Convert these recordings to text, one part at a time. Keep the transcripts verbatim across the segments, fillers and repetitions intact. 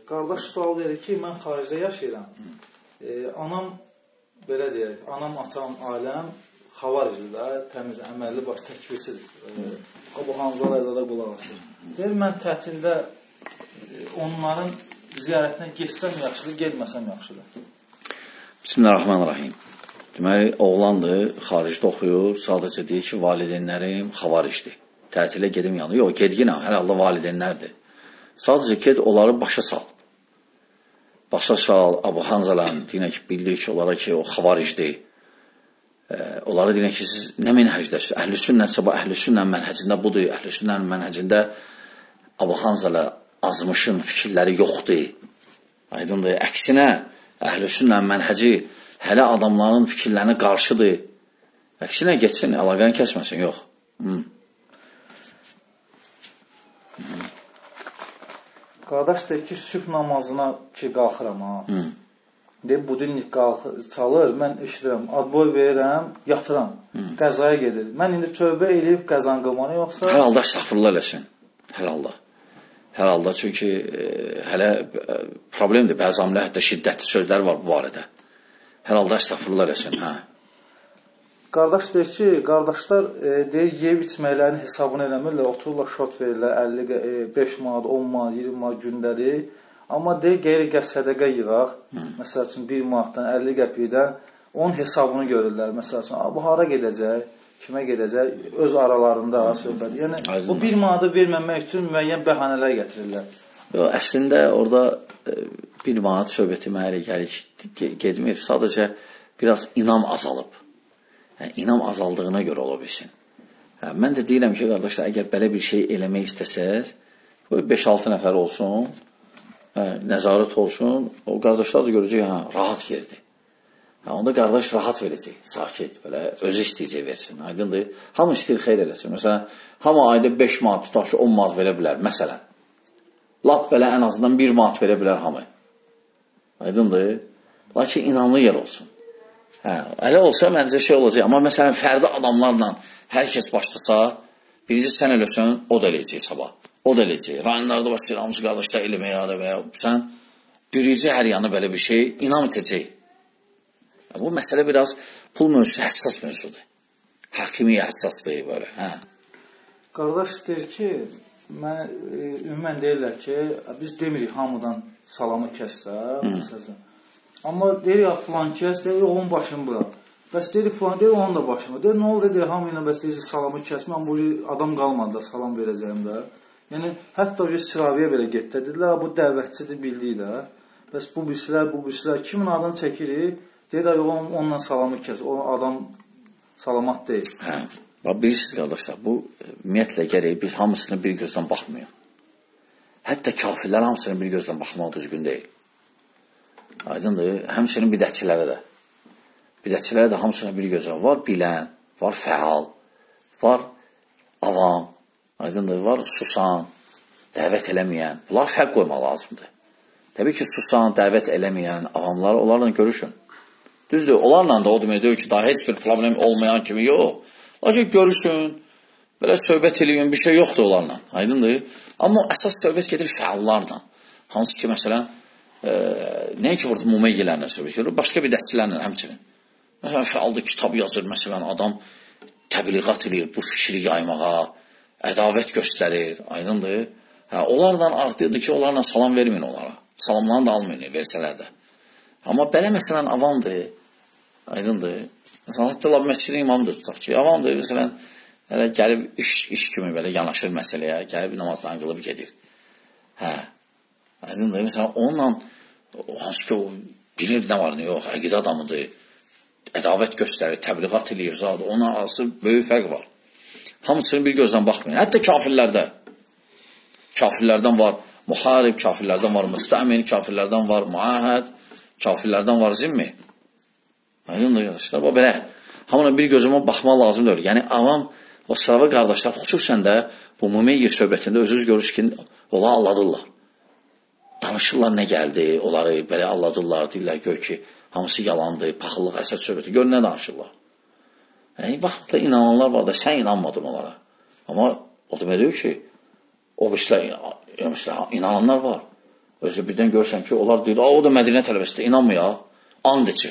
qardaş sual verir ki, mən xaricdə yaşayıram. E, anam, belə deyək, anam, atam, ailəm xavaricidir, təmiz, əməlli baş, təkvirsidir. E, Abu Hanzala əzada qulaq asır. Deyir, mən tətildə e, onların ziyarətinə geçsəm yaxşıdır, gelməsəm yaxşıdır. Bismillahirrahmanirrahim. Deməli, oğlandır, xaricdə oxuyur, sadəcə deyir ki, valideynlərim xavaricdir. Tətilə gedim yanı. Yox, gedginə, hər halda valideynlərdir. Sadəcə ged, onları başa sal. Başa sal, Abu Hanzalan deyinə ki, bildir ki, onlara ki, o xavaricdir. E, onlara deyinə ki, siz nə mənhəcdəsiz? Əhl-i sünnətsə, bu əhl-i sünnən mənhəcində budur. Əhl-i sünnən mənhəcində Abu Hanzala azmışın fikirləri yoxdur. Aydındır. Əksinə, əhl-i sünnən mənhəci hələ adamların fikirlərinə qarşıdır. Əksinə geçsin, əlaqəni kəsməsin, yox. Hı. Qardaş deyir ki, sübh namazına ki, qalxıram ha. Deyir, budilnik qalxır, çalır, mən eşidirəm, adboy verirəm, yatıram, Hı. qəzaya gedir. Mən indi tövbə eləyib qəzan qılmanı yoxsa? Hər halda əstəğfurullah eləsin, hər halda. Hər halda, çünki e, hələ e, problemdir, bəzi amirlər hətta şiddətli sözlər var bu barədə. Hər halda əstəğfurullah eləsin, hə. Qardaş deyir ki, qardaşlar e, deyir, yeyib içməklərin hesabını eləmirlər, otururlar, şot verirlər, əlli, beş manat, on manat, iyirmi manat gündəlik. Amma deyir, qeyri-qəs sədəqə yığaq, məsəl üçün bir manatdan, əlli qəpikdən, onun hesabını görürlər. Məsəl üçün, bu hara gedəcək, kimə gedəcək, öz aralarında söhbət. Yəni, Aydın bu bir manatı verməmək üçün müəyyən bəhanələr gətirirlər. Yo, əslində, orada e, bir manat söhbəti mənə gəlir, gedmir. Sadəcə, biraz inam azalıb. Yəni, inam azaldığına görə ola bilsin. Hə, mən də deyirəm ki, qardaşlar, əgər belə bir şey eləmək istəsəz, beş altı nəfər olsun, hə, nəzarət olsun, o qardaşlar da görəcək, hə, rahat yerdir. Hə, onda qardaş rahat verəcək, sakit, belə özü istəyəcək versin, aydındır. Hamı istəyir xeyr eləsin. Məsələn, hamı ayda beş manat tutaq ki, on manat verə bilər, məsələn. Lap belə ən azından bir manat verə bilər hamı. Aydındır. Lakin inanlı yer olsun. Hə, elə olsa məncə şey olacaq. Amma məsələn, fərdi adamlarla hər kəs başlasa, birinci sən eləsən, o da eləyəcək sabah. O da eləyəcək. Rayonlarda başlayır, hamısı qardaşlar eləməyə, eləməyə. Sən bürüyəcək hər yanı belə bir şey, inam itəcək. Bu məsələ biraz pul mövzusu, həssas mövzudur. Hakimi həssasdır böyle. Hə. Qardaş deyir ki, mən, e, ümumən deyirlər ki, biz demirik hamıdan salamı kəs də, məsələn. Amma deyir ya, filan kəs, deyir, onun başını bura. Bəs deyir, filan deyir, onun da başını. Deyir, nə oldu, deyir, hamı ilə bəs deyir, salamı kəsmə, amma bu adam qalmadı da, salam verəcəyim də. Yəni, hətta o sıraviyə belə getdi. Dedilər, bu dəvətçidir, bildiyi də. Bəs bu birisilər, bu birisilər, kimin adını çəkirik? Deyir, yox, onunla salamı kəs, o adam salamat deyil. Hə, bilirsiniz, qardaşlar, bu ümumiyyətlə gərək biz hamısını bir gözdən baxmıyor. Hətta kafirlər hamısını bir gözdən baxmaq düzgün deyil. Aydındır, həmçinin bidətçilərə də. Bidətçilərə də hamısına bir gözən var, bilən, var fəal, var avam, aydındır, var susan, dəvət eləməyən. Bunlar fərq qoymaq lazımdır. Təbii ki, susan, dəvət eləməyən avamları onlarla görüşün. Düzdür, onlarla da o demək deyir ki, daha heç bir problem olmayan kimi yox. Lakin görüşün, belə söhbət eləyin, bir şey yoxdur onlarla, aydındır. Amma əsas söhbət gedir fəallarla. Hansı ki, məsələn, e, nəyə ki, burada mumeyyilərlə söhbət gedir, başqa bidətçilərlə həmçinin. Məsələn, fəalda kitab yazır, məsələn, adam təbliğat eləyir, bu fikri yaymağa, ədavət göstərir, aydındır. Hə, onlardan artıqdır ki, onlarla salam verməyin onlara. Salamlarını da almayın, versələr də. Amma belə məsələn, avamdır, aydındır. Məsələn, hatta məscidin imamıdır tutaq ki, avamdır, məsələn, hələ gəlib iş, iş kimi belə yanaşır məsələyə, gəlib namazdan qılıb gedir. Hə, aydındır. Məsələn, onunla, hansı ki, o bilir nə var, nə yox, əqidə adamıdır, ədavət göstərir, təbliğat eləyir, zadı, onun arası böyük fərq var. Hamısını bir gözdən baxmayın. Hətta kafirlərdə. Kafirlərdən var muharib, kafirlərdən var müstəmin, kafirlərdən var muahəd, kafirlərdən var zimmi. Aydındır, qardaşlar, bu belə. Hamına bir gözümə baxmaq lazımdır. Yəni, avam, o sırava qardaşlar, xüsusən də bu mümeyyi söhbətində özünüz görürsünüz ki, ola alladırlar. Danışırlar nə gəldi, onları belə alladırlar, deyirlər, gör ki, hamısı yalandır, paxıllıq, əsəd söhbəti. Gör, nə danışırlar? Yəni, baxıb da inananlar var da, sən inanmadın onlara. Amma o demək deyir ki, o birisilər, inananlar var. Özü birdən görürsən ki, onlar deyir, o da Mədinə tələbəsidir, inanmıyor, and içir.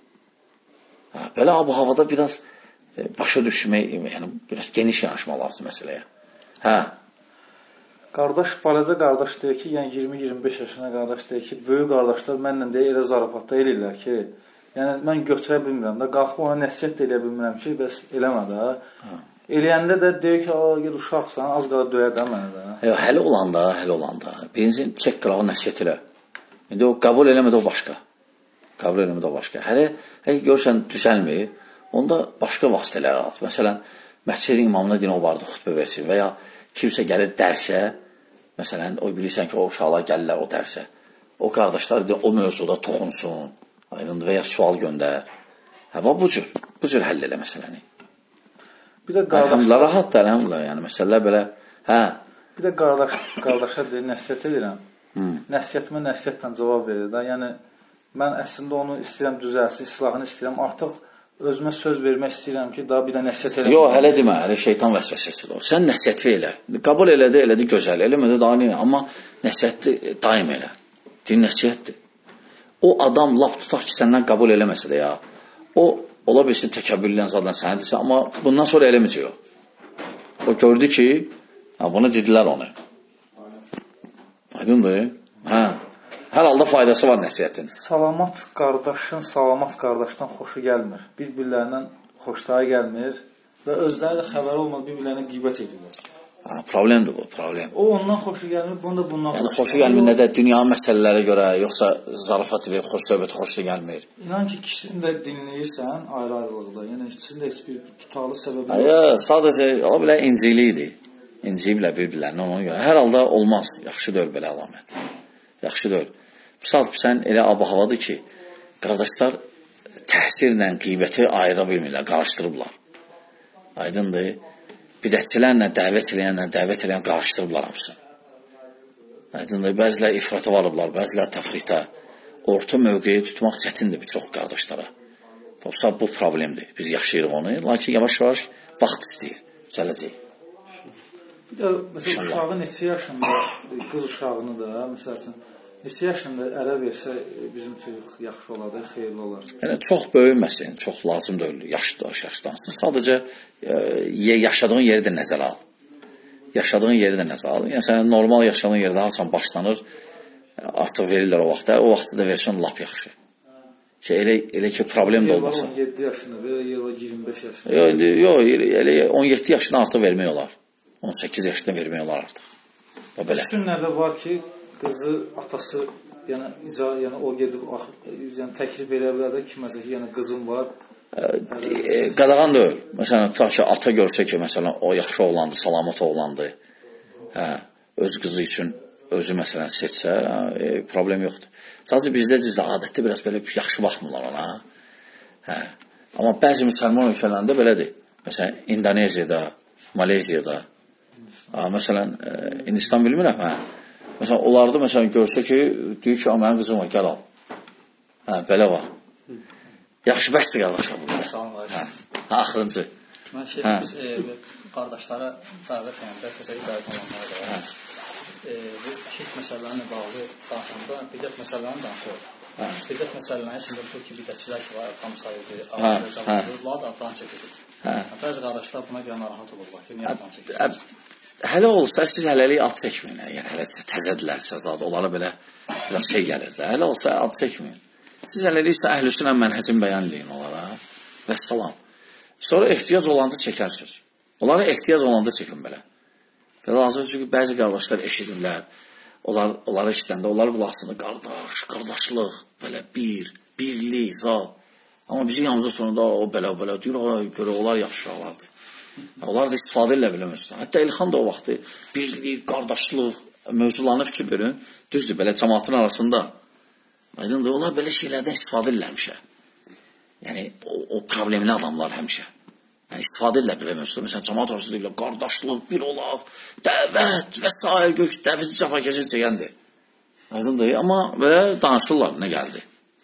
Hə, belə bu havada biraz e, başa düşmək, yəni biraz geniş yanaşma lazım məsələyə. Hə. Qardaş, balaca qardaş deyir ki, yəni iyirmi iyirmi beş yaşına qardaş deyir ki, böyük qardaşlar mənlə deyir, elə zarafatda eləyirlər ki, yəni mən götürə bilmirəm də, qalxıb ona nəsiyyət də eləyə bilmirəm ki, bəs eləmə də. Hə. Eləyəndə də deyir ki, gel uşaqsan, az qala döyər də mənə də. Yox, hələ olanda, hələ olanda. Birinci çək qırağı nəsiyyət elə. İndi o qəbul eləmədə o başqa. Qəbul eləmədə o başqa. Hələ, hələ görürsən düzəlmir, onda başqa vasitələr al. Məsələn, məscidin imamına deyin o barədə xutbə versin və ya kimsə gəlir dərsə, məsələn, o bilirsən ki, o uşaqlar gəlirlər o dərsə. O qardaşlar deyin, o mövzuda toxunsun, aydındır və ya sual göndər. Hə, bu cür, bu cür həll elə məsələni. Bir də qardaş... Əlhamdülillah, rahatdır, əlhamdülillah. Yəni, məsələlər belə, hə. Bir də qardaş, qardaşa deyir, nəsiyyət edirəm. Hmm. Nəsiyyətimə nəsiyyətlə cavab verir də. Yəni, mən əslində onu istəyirəm düzəlsin, islahını istəyirəm. Artıq özümə söz vermək istəyirəm ki, daha bir də nəsiyyət eləmək. Yox, hələ demə, hələ şeytan vəsvəsəsidir o. Sən nəsiyyəti elə. Qəbul elədi, elədi gözəl, eləmədi daha nə. Amma nəsiyyətdir, daim elə. Din nəsiyyətdir. O adam lap tutaq ki, səndən qəbul eləməsə də ya, o ola bilsin təkəbbürlən zaten sənədirsə, amma bundan sonra eləməyəcək o. O gördü ki, hə, bunu dedilər onu. Aydındır? Hə. Hər halda faydası var nəsiyyətin. Salamat qardaşın, salamat qardaşdan xoşu gəlmir. Bir-birlərindən xoşları gəlmir və özləri də xəbəri olmaz, bir-birlərinə qeybət edirlər. Ha, problemdir bu, problem. O ondan xoşu gəlmir, bunu da bundan yəni, xoşu gəlmir. Yəni xoşu gəlmir, nə də dünya məsələlərə görə, yoxsa zarafat ilə xoş söhbəti xoşu gəlmir. İnan ki, ikisini də dinləyirsən ayrı-ayrılıqda. Yəni, ikisinin də heç bir tutarlı səbəbi yox. Hayır, sadəcə, o belə incili idi. İnciliblə bir-birlərinə ona görə. Hər halda olmaz, yaxşı deyil belə əlamət. Yaxşı deyil. Misal, sən elə ab-havadır ki, qardaşlar təhsirlə qeybəti ayıra bilmirlər, qarışdırıblar. Aydındır. Bidətçilərlə, dəvət eləyənlə, dəvət eləyən qarışdırıblar hamısını. Aydındır. Bəzilər ifrata varıblar, bəzilər təfritə. Orta mövqeyi tutmaq çətindir bir çox qardaşlara. Yoksa bu problemdir. Biz yaşayırıq onu. Lakin yavaş-yavaş vaxt istəyir. Düzələcək. Bir də, məsələn, uşağı neçə yaşında, qız uşağını da, məsələn, neçə yaşında ərə versə bizim üçün yaxşı olar da, xeyirli olar. Yəni, çox böyüməsin, çox lazım deyil, yaşlı, yaşlansın. Sadəcə e, yaşadığın yeri də nəzərə al. Yaşadığın yeri də nəzərə al. Yəni, sən normal yaşadığın yerdə alsan başlanır, artıq verirlər o vaxtda, o vaxtı da versən lap yaxşı. Ki, elə, elə ki, problem də olmasın. on yeddi yaşında verir, iyirmi beş yaşında. Yox, indi, yox, elə on yeddi yaşında artıq vermək olar. on səkkiz yaşında vermək olar artıq. O belə. Üstünlərdə var ki, qızı, atası, yəni, icra, yəni o gedib, yəni, təklif eləyə bilər də ki, məsələn, yəni, qızım var. E, qadağan deyil. Məsələn, tutaq ki, ata görsə ki, məsələn, o yaxşı oğlandı, salamat oğlandı. Hə, öz qızı üçün özü, məsələn, seçsə, e, problem yoxdur. Sadəcə bizdə düzdür, adətdə biraz belə yaxşı baxmırlar ona. Hə. Amma bəzi müsəlman ölkələrində belədir. Məsələn, İndoneziyada, Maleziyada, ha, məsələn, e, Hindistan bilmirəm, hə. Məsələn, onlarda məsələn görsə ki, deyir ki, mənim qızım var, gəl al. Hə, belə var. Yaxşı, bəsdir qardaşlar burada. Hə, axırıncı. Mən şey, hə. Biz e, qardaşlara dəvət edəndə, təsəqq dəvət olanlara da var. E, bu şirk məsələlərlə bağlı danışanda bidət məsələlərini danışıyor. Hə. Bidət məsələlərini içində bu ki, bidətçilər ki var, tam sayıdır, ağırlıqlar da addan çəkilir. Hə. Bəzi qardaşlar buna görə narahat olurlar ki, niyə addan çəkilir? Hələ olsa, siz hələlik ad çəkməyin. Yəni, hələ təzədilərsə zad, onlara belə biraz şey gəlir də. Hələ olsa, ad çəkməyin. Siz hələlik isə əhlüsünə mənhəcin bəyan eləyin onlara. Və salam. Sonra ehtiyac olanda çəkərsiniz. Onlara ehtiyac olanda çəkin belə. Belə lazım, çünki bəzi qardaşlar eşidirlər. Onlar, onları eşidəndə, onlar qulaqsında qardaş, qardaşlıq, belə bir, birlik, zat. Amma bizi yanımıza sonunda o belə, belə deyir, görə onlar yaxşı uşaqlardır. Onlar da istifadə ilə belə mövzudan. Hətta İlxan da o vaxtı birlik, qardaşlıq mövzularına fikir verin. Düzdür, belə cəmaatın arasında. Aydındır, onlar belə şeylərdən istifadə edirlər həmişə. Yəni, o, o problemli adamlar həmişə. Yəni, istifadə edirlər belə mövzudan. Məsələn, cəmaat arasında deyirlər, qardaşlıq, bir olaq, dəvət və s. gök, dəvəti cəfakəşin çəkəndir. Aydındır, amma belə danışırlar, nə gəldi.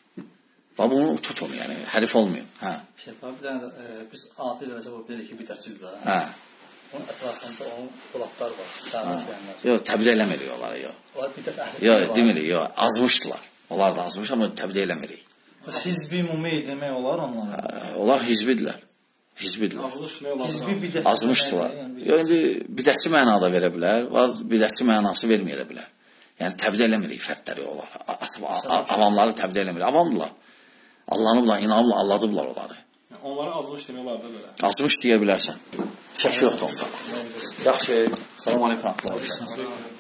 Və bunu tut onu, yəni, hərif olmuyor. Hə. Şey, bir dənə də, e, biz altı dərəcə bu bilərik ki, bidətçidir də. Hə. onun ətrafında onun qulaqlar var, dəvət edənlər. Yox, təbliğ eləmirik onlara, yox. Onlar bidət əhli. Yox, demirik, yox, azmışdılar. Onlar da azmış, amma təbliğ eləmirik. Hizbi ümumi demək olar onlara. Onlar hizbidirlər. Hizbidirlər. Azmış nə olar? Hizbi bidət. Azmışdılar. Yox, indi bidətçi mənada verə bilər, var bidətçi mənası verməyə də bilər. Yəni təbliğ eləmirik fərdləri onlara. Avamları təbliğ eləmirik. Avamdılar. Allah'ınıblar, inanıblar, alladıblar onları. Onlara azmış demək olar da belə. Azmış deyə bilərsən. Çək yoxdur onda. Yaxşı. Salam aleykum.